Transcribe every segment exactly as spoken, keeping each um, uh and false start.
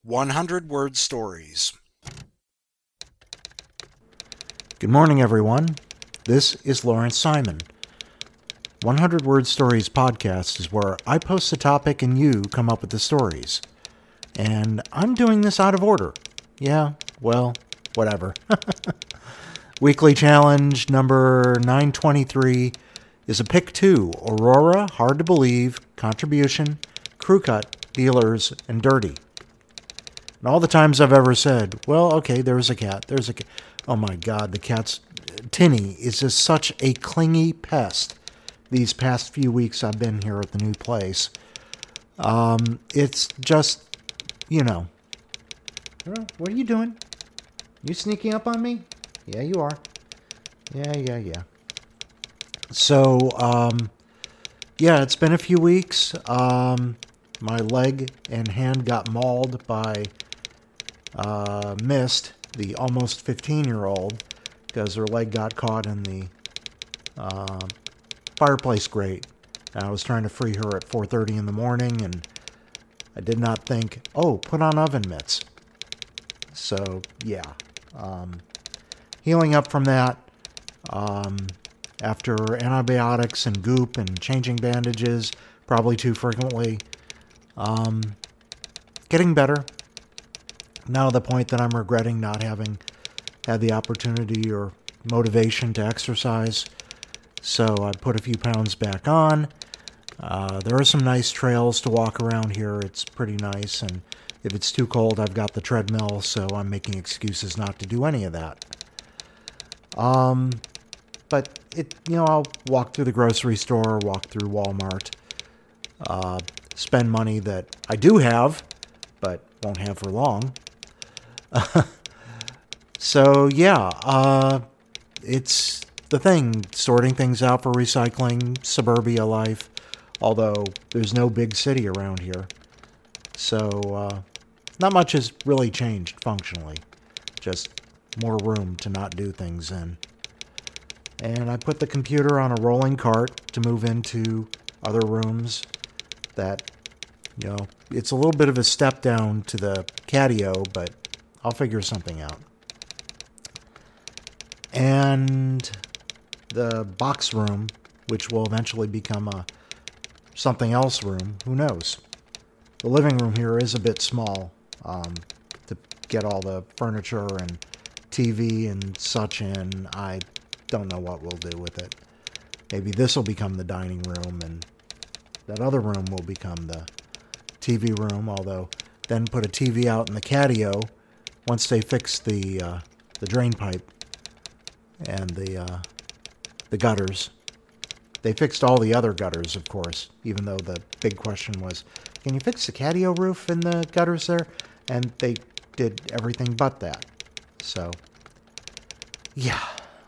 one hundred Word Stories. Good morning, everyone. This is Lawrence Simon. one hundred Word Stories podcast is where I post a topic and you come up with the stories. And I'm doing this out of order. Yeah, well, whatever. Weekly challenge number nine twenty-three is a pick two, Aurora, Hard to Believe, Contribution, Crew Cut, Dealers, and Dirty. And all the times I've ever said, well, okay, there's a cat, there's a cat. Oh my God, the cat's, Tinny is just such a clingy pest these past few weeks I've been here at the new place. Um, it's just, you know, what are you doing? You sneaking up on me? Yeah, you are. Yeah, yeah, yeah. So, um, yeah, it's been a few weeks. Um, my leg and hand got mauled by uh, Mist, the almost fifteen-year-old, because her leg got caught in the uh, fireplace grate. And I was trying to free her at four thirty in the morning, and I did not think, oh, put on oven mitts. So, yeah. Um, healing up from that, um, after antibiotics and goop and changing bandages, probably too frequently, um, getting better. Now to the point that I'm regretting not having had the opportunity or motivation to exercise. So I put a few pounds back on. Uh, there are some nice trails to walk around here. It's pretty nice. And if it's too cold, I've got the treadmill, so I'm making excuses not to do any of that. Um, but it, you know, I'll walk through the grocery store, walk through Walmart, uh, spend money that I do have, but won't have for long. So yeah, uh, it's the thing, sorting things out for recycling, suburbia life, although there's no big city around here. So uh, not much has really changed functionally, just more room to not do things in. And I put the computer on a rolling cart to move into other rooms that, you know, it's a little bit of a step down to the catio, but I'll figure something out. And the box room, which will eventually become a something else room, who knows? The living room here is a bit small um, to get all the furniture and T V and such in. I don't know what we'll do with it. Maybe this will become the dining room and that other room will become the T V room, although then put a T V out in the catio once they fix the uh, the drain pipe and the uh, the gutters. They fixed all the other gutters, of course, even though the big question was, can you fix the catio roof and the gutters there? And they did everything but that. So, yeah.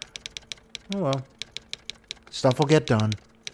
Oh well. Stuff will get done.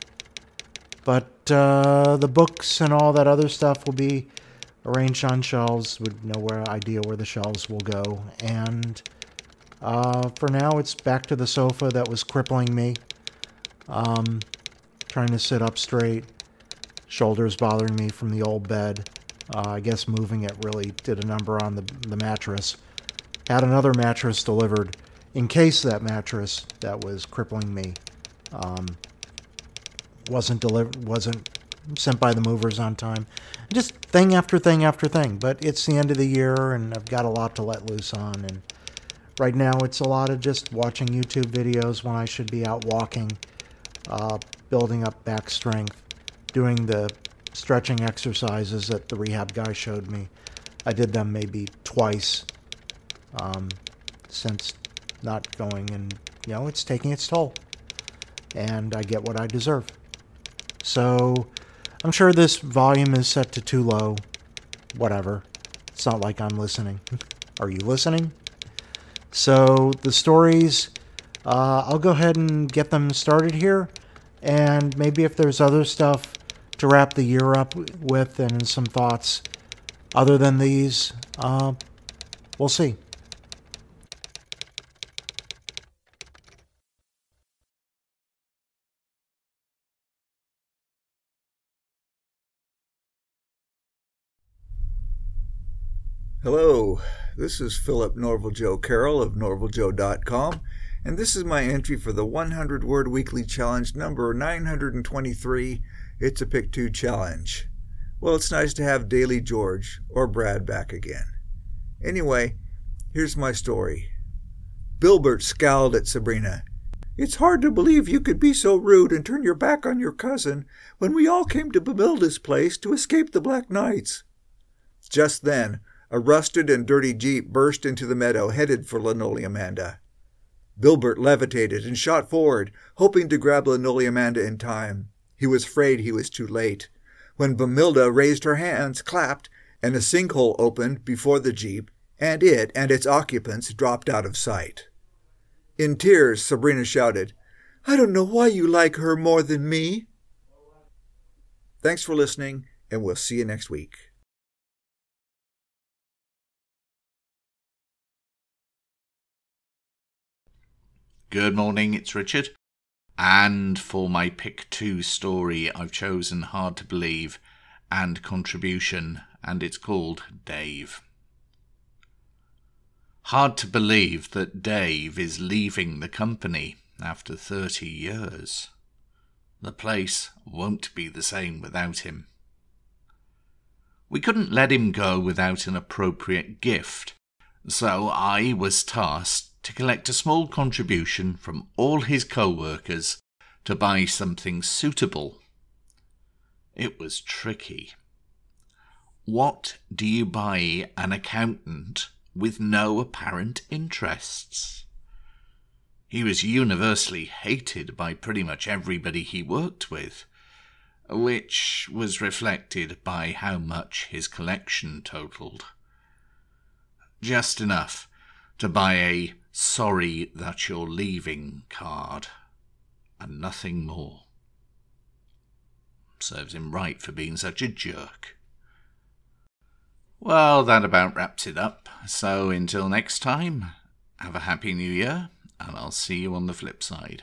But uh, the books and all that other stuff will be arranged on shelves with no where idea where the shelves will go. And uh, for now, it's back to the sofa that was crippling me. Um, trying to sit up straight. Shoulders bothering me from the old bed. Uh, I guess moving it really did a number on the, the mattress. Had another mattress delivered in case that mattress that was crippling me um, wasn't delivered, wasn't sent by the movers on time. Just thing after thing after thing. But it's the end of the year, and I've got a lot to let loose on. And right now, it's a lot of just watching YouTube videos when I should be out walking, uh, building up back strength, doing the stretching exercises that the rehab guy showed me. I did them maybe twice um, since not going, and you know, it's taking its toll. And I get what I deserve. So I'm sure this volume is set to too low. Whatever. It's not like I'm listening. Are you listening? So the stories, uh, I'll go ahead and get them started here. And maybe if there's other stuff to wrap the year up with and some thoughts other than these, uh, we'll see. Hello, this is Philip Norval Joe Carroll of norval joe dot com, and this is my entry for the one hundred word Weekly Challenge number nine hundred twenty-three. It's a Pick Two Challenge. Well, it's nice to have Daily George or Brad back again. Anyway, here's my story. Bilbert scowled at Sabrina. "It's hard to believe you could be so rude and turn your back on your cousin when we all came to Bamilda's place to escape the Black Knights." Just then, a rusted and dirty jeep burst into the meadow, headed for Linoleamanda. Bilbert levitated and shot forward, hoping to grab Linoleamanda in time. He was afraid he was too late. When Bamilda raised her hands, clapped, and a sinkhole opened before the jeep, and it and its occupants dropped out of sight. In tears, Sabrina shouted, "I don't know why you like her more than me." Thanks for listening, and we'll see you next week. Good morning, it's Richard. And for my Pick Two story, I've chosen Hard to Believe and Contribution, and it's called Dave. Hard to believe that Dave is leaving the company after thirty years. The place won't be the same without him. We couldn't let him go without an appropriate gift, so I was tasked to collect a small contribution from all his co-workers to buy something suitable. It was tricky. What do you buy an accountant with no apparent interests? He was universally hated by pretty much everybody he worked with, which was reflected by how much his collection totalled. Just enough to buy a "sorry that you're leaving" card, and nothing more. Serves him right for being such a jerk. Well, that about wraps it up. So until next time, have a happy new year, and I'll see you on the flip side.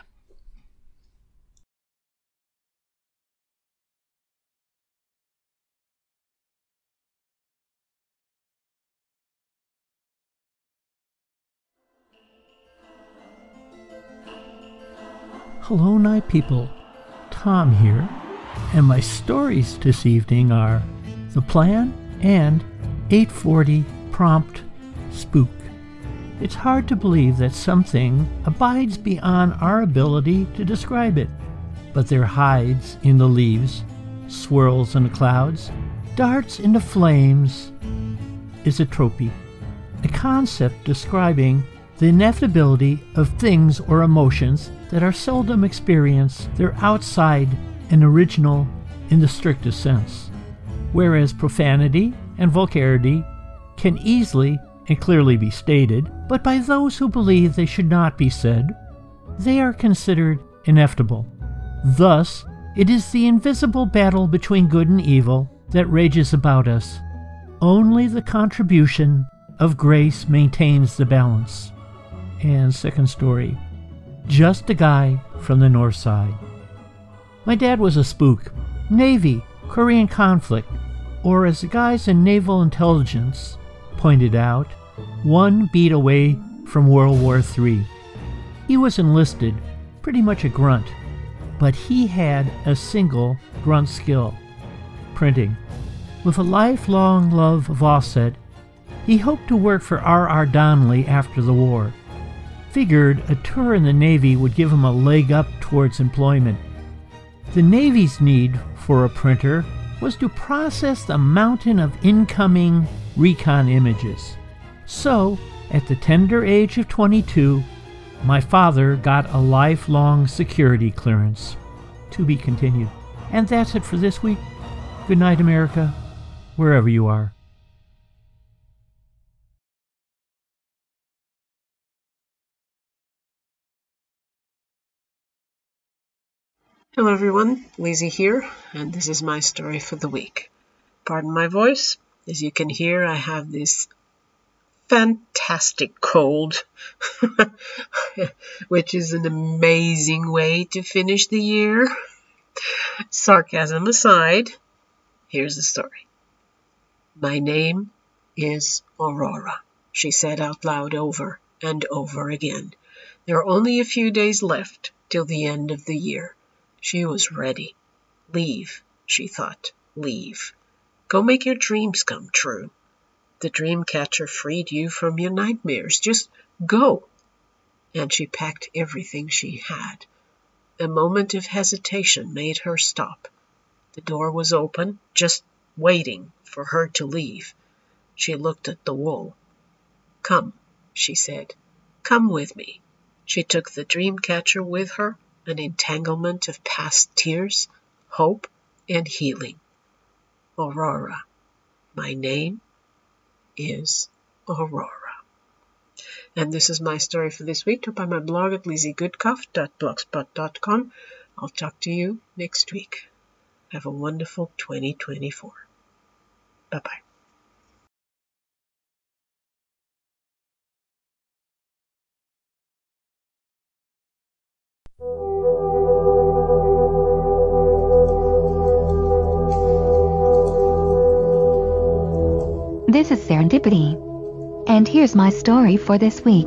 Hello, night people. Tom here, and my stories this evening are The Plan and eight forty Prompt Spook. It's hard to believe that something abides beyond our ability to describe it, but there hides in the leaves, swirls in the clouds, darts into flames, is a tropy, a concept describing the inevitability of things or emotions that are seldom experienced. They're outside and original in the strictest sense, whereas profanity and vulgarity can easily and clearly be stated, but by those who believe they should not be said, they are considered inevitable. Thus, it is the invisible battle between good and evil that rages about us. Only the contribution of grace maintains the balance. And second story, Just a Guy from the North Side. My dad was a spook. Navy, Korean conflict, or as the guys in naval intelligence pointed out, one beat away from World War Three. He was enlisted, pretty much a grunt, but he had a single grunt skill: printing. With a lifelong love of offset, he hoped to work for R R Donnelley after the war. Figured a tour in the Navy would give him a leg up towards employment. The Navy's need for a printer was to process the mountain of incoming recon images. So, at the tender age of twenty-two, my father got a lifelong security clearance. To be continued. And that's it for this week. Good night, America, wherever you are. Hello everyone, Lizzie here, and this is my story for the week. Pardon my voice. As you can hear, I have this fantastic cold, which is an amazing way to finish the year. Sarcasm aside, here's the story. My name is Aurora, she said out loud over and over again. There are only a few days left till the end of the year. She was ready. Leave, she thought, leave. Go make your dreams come true. The dream catcher freed you from your nightmares. Just go. And she packed everything she had. A moment of hesitation made her stop. The door was open, just waiting for her to leave. She looked at the wall. Come, she said. Come with me. She took the dream catcher with her, an entanglement of past tears, hope, and healing. Aurora. My name is Aurora. And this is my story for this week, up on my blog at lizzie goodcuff dot blogspot dot com. I'll talk to you next week. Have a wonderful twenty twenty-four. Bye-bye. This is Serendipity. And here's my story for this week.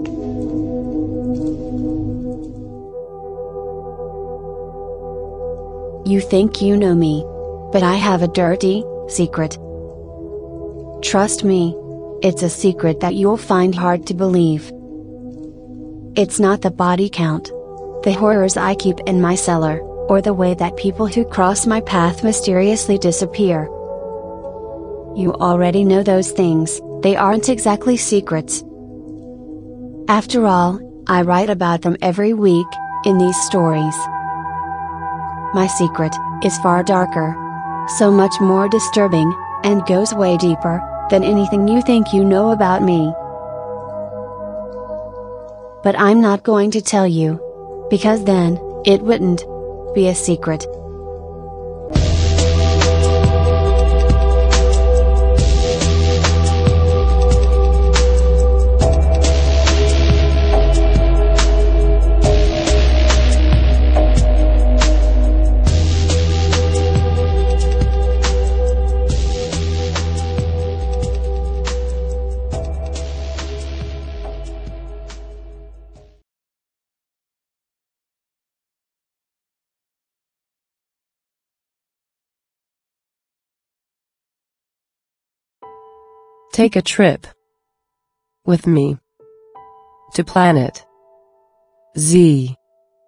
You think you know me, but I have a dirty secret. Trust me, it's a secret that you'll find hard to believe. It's not the body count, the horrors I keep in my cellar, or the way that people who cross my path mysteriously disappear. You already know those things. They aren't exactly secrets. After all, I write about them every week, in these stories. My secret is far darker, so much more disturbing, and goes way deeper than anything you think you know about me. But I'm not going to tell you, because then, it wouldn't be a secret. Take a trip with me to Planet Z.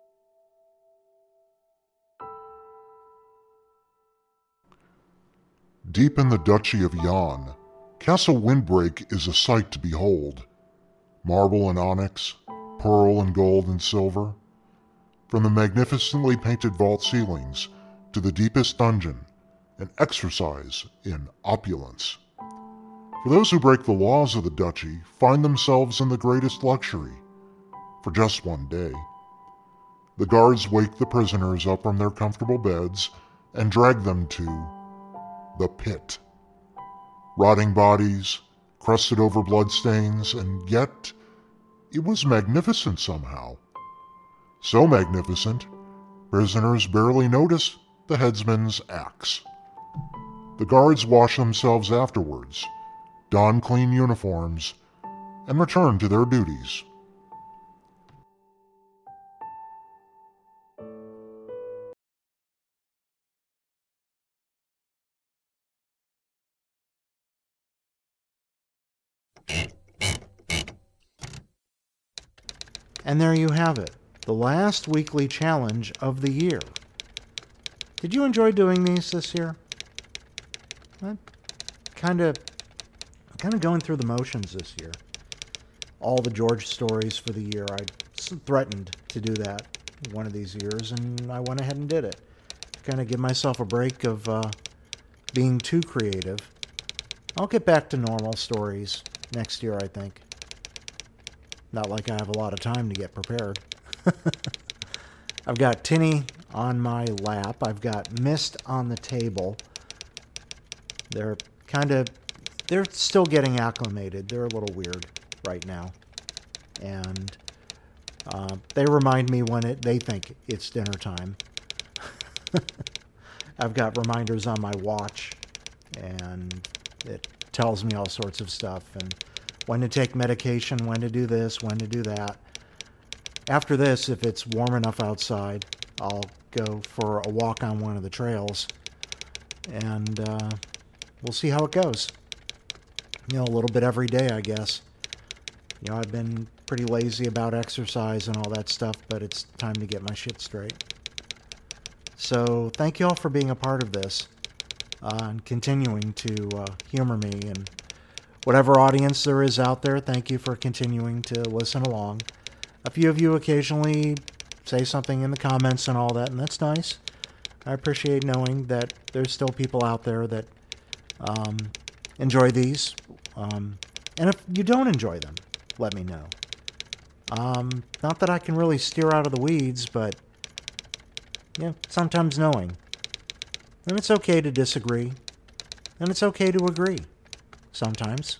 Deep in the Duchy of Yan, Castle Windbreak is a sight to behold. Marble and onyx, pearl and gold and silver. From the magnificently painted vault ceilings to the deepest dungeon, an exercise in opulence. For those who break the laws of the duchy find themselves in the greatest luxury, for just one day. The guards wake the prisoners up from their comfortable beds and drag them to the pit. Rotting bodies, crusted over bloodstains, and yet it was magnificent somehow. So magnificent, prisoners barely notice the headsman's axe. The guards wash themselves afterwards, don clean uniforms, and return to their duties. And there you have it, the last weekly challenge of the year. Did you enjoy doing these this year? I'm kind of, kind of going through the motions this year. All the George stories for the year. I threatened to do that one of these years, and I went ahead and did it. Kind of give myself a break of uh, being too creative. I'll get back to normal stories next year, I think. Not like I have a lot of time to get prepared. I've got Tinny on my lap. I've got Mist on the table. They're kind of, they're still getting acclimated. They're a little weird right now. And uh, they remind me when it, they think it's dinner time. I've got reminders on my watch, and it tells me all sorts of stuff, and when to take medication, when to do this, when to do that. After this, if it's warm enough outside, I'll go for a walk on one of the trails, and uh, we'll see how it goes. You know, a little bit every day, I guess. You know, I've been pretty lazy about exercise and all that stuff, but it's time to get my shit straight. So thank you all for being a part of this uh, and continuing to uh, humor me. And whatever audience there is out there, thank you for continuing to listen along. A few of you occasionally say something in the comments and all that, and that's nice. I appreciate knowing that there's still people out there that um, enjoy these. Um, and if you don't enjoy them, let me know. Um, not that I can really steer out of the weeds, but yeah, sometimes knowing. And it's okay to disagree. And it's okay to agree. Sometimes.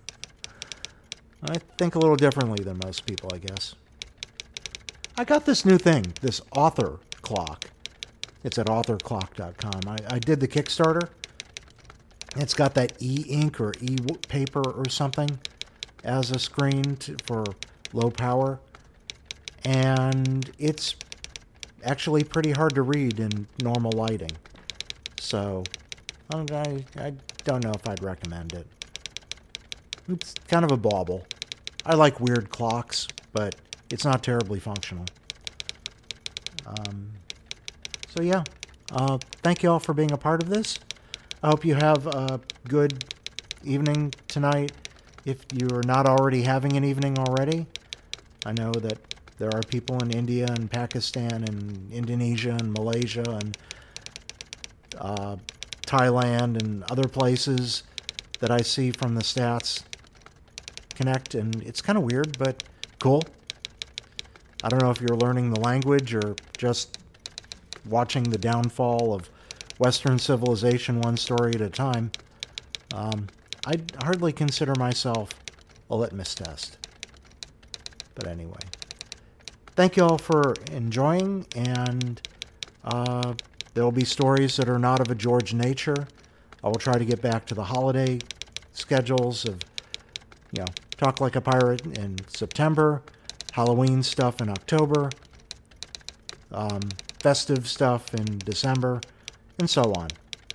I think a little differently than most people, I guess. I got this new thing, this author clock. It's at author clock dot com. I, I did the Kickstarter. It's got that e-ink or e-paper or something as a screen to, for low power. And it's actually pretty hard to read in normal lighting. So, I, I don't know if I'd recommend it. It's kind of a bauble. I like weird clocks, but it's not terribly functional. Um, so yeah, uh, thank you all for being a part of this. I hope you have a good evening tonight. If you're not already having an evening already, I know that there are people in India and Pakistan and Indonesia and Malaysia and uh, Thailand and other places that I see from the stats connect, and it's kind of weird, but cool. I don't know if you're learning the language or just watching the downfall of Western civilization one story at a time. Um, I'd hardly consider myself a litmus test. But anyway, thank you all for enjoying, and uh, there will be stories that are not of a George nature. I will try to get back to the holiday schedules of, you know, Talk Like a Pirate in September, Halloween stuff in October, um, festive stuff in December, and so on.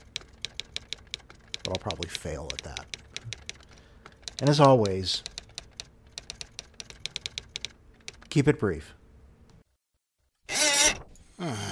But I'll probably fail at that. And as always, keep it brief. Ah.